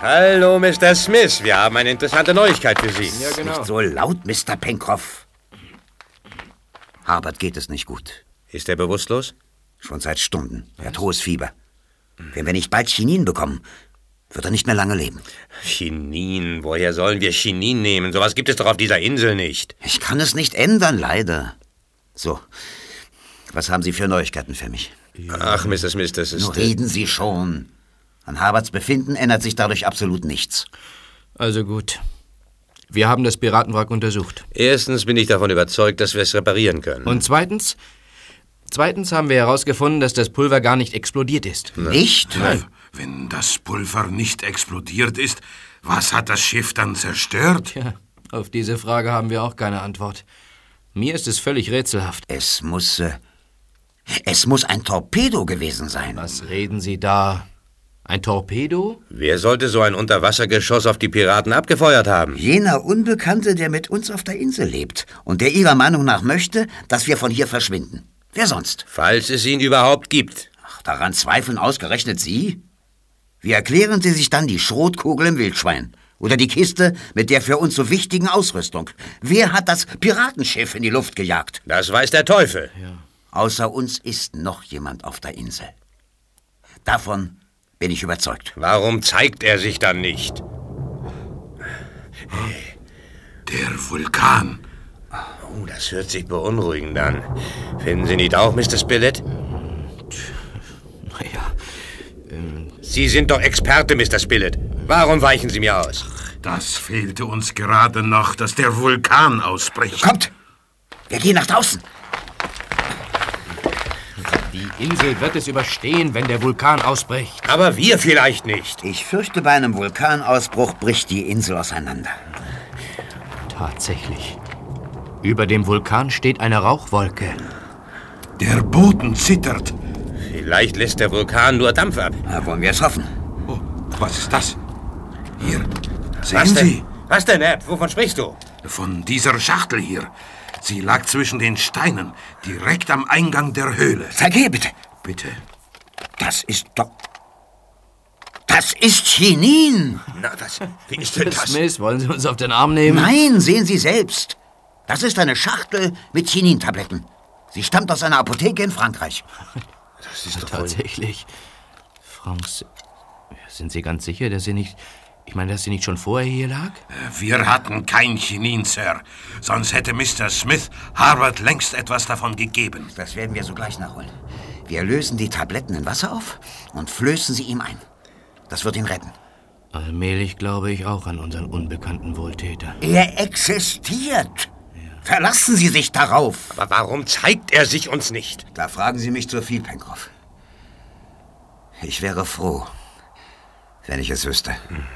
Hallo, Mr. Smith. Wir haben eine interessante Neuigkeit für Sie. Ja, genau. Nicht so laut, Mr. Pencroff. Harbert geht es nicht gut. Ist er bewusstlos? Schon seit Stunden. Er hat hohes Fieber. Wenn wir nicht bald Chinin bekommen, wird er nicht mehr lange leben. Chinin? Woher sollen wir Chinin nehmen? Sowas gibt es doch auf dieser Insel nicht. Ich kann es nicht ändern, leider. So, was haben Sie für Neuigkeiten für mich? Ach, Mr. Smith, das ist... Nur reden Sie schon. An Harvards Befinden ändert sich dadurch absolut nichts. Also gut. Wir haben das Piratenwrack untersucht. Erstens bin ich davon überzeugt, dass wir es reparieren können. Und zweitens haben wir herausgefunden, dass das Pulver gar nicht explodiert ist. Nicht? Nein. Wenn das Pulver nicht explodiert ist, was hat das Schiff dann zerstört? Tja, auf diese Frage haben wir auch keine Antwort. Mir ist es völlig rätselhaft. Es muss ein Torpedo gewesen sein. Was reden Sie da? Ein Torpedo? Wer sollte so ein Unterwassergeschoss auf die Piraten abgefeuert haben? Jener Unbekannte, der mit uns auf der Insel lebt und der Ihrer Meinung nach möchte, dass wir von hier verschwinden. Wer sonst? Falls es ihn überhaupt gibt. Ach, daran zweifeln ausgerechnet Sie? Wie erklären Sie sich dann die Schrotkugel im Wildschwein? Oder die Kiste mit der für uns so wichtigen Ausrüstung? Wer hat das Piratenschiff in die Luft gejagt? Das weiß der Teufel. Ja. Außer uns ist noch jemand auf der Insel. Davon bin ich überzeugt. Warum zeigt er sich dann nicht? Der Vulkan. Oh, das hört sich beunruhigend an. Finden Sie nicht auch, Mr. Spilett? Naja, Sie sind doch Experte, Mr. Spilett. Warum weichen Sie mir aus? Das fehlte uns gerade noch, dass der Vulkan ausbricht. Kommt! Wir gehen nach draußen. die Insel wird es überstehen, wenn der Vulkan ausbricht. Aber wir vielleicht nicht. Ich fürchte, bei einem Vulkanausbruch bricht die Insel auseinander. Tatsächlich. Über dem Vulkan steht eine Rauchwolke. Der Boden zittert. Vielleicht lässt der Vulkan nur Dampf ab. Na, wollen wir es hoffen. Oh, was ist das? Hier, Was sehen denn? Sie? Was denn, Ned? Wovon sprichst du? Von dieser Schachtel hier. Sie lag zwischen den Steinen, direkt am Eingang der Höhle. Zeig her, bitte. Bitte. Das ist doch... Das ist Chinin! Na, wie ist denn das? Smith, wollen Sie uns auf den Arm nehmen? Nein, sehen Sie selbst. Das ist eine Schachtel mit Chinin-Tabletten. Sie stammt aus einer Apotheke in Frankreich. Das ist doch Tatsächlich. Franz, sind Sie ganz sicher, dass sie nicht... Ich meine, dass sie nicht schon vorher hier lag? Wir hatten kein Chinin, Sir. Sonst hätte Mr. Smith Harbert längst etwas davon gegeben. Das werden wir sogleich nachholen. Wir lösen die Tabletten in Wasser auf und flößen sie ihm ein. Das wird ihn retten. Allmählich glaube ich auch an unseren unbekannten Wohltäter. Er existiert. Verlassen Sie sich darauf. Aber warum zeigt er sich uns nicht? Da fragen Sie mich zu viel, Pencroff. Ich wäre froh, wenn ich es wüsste.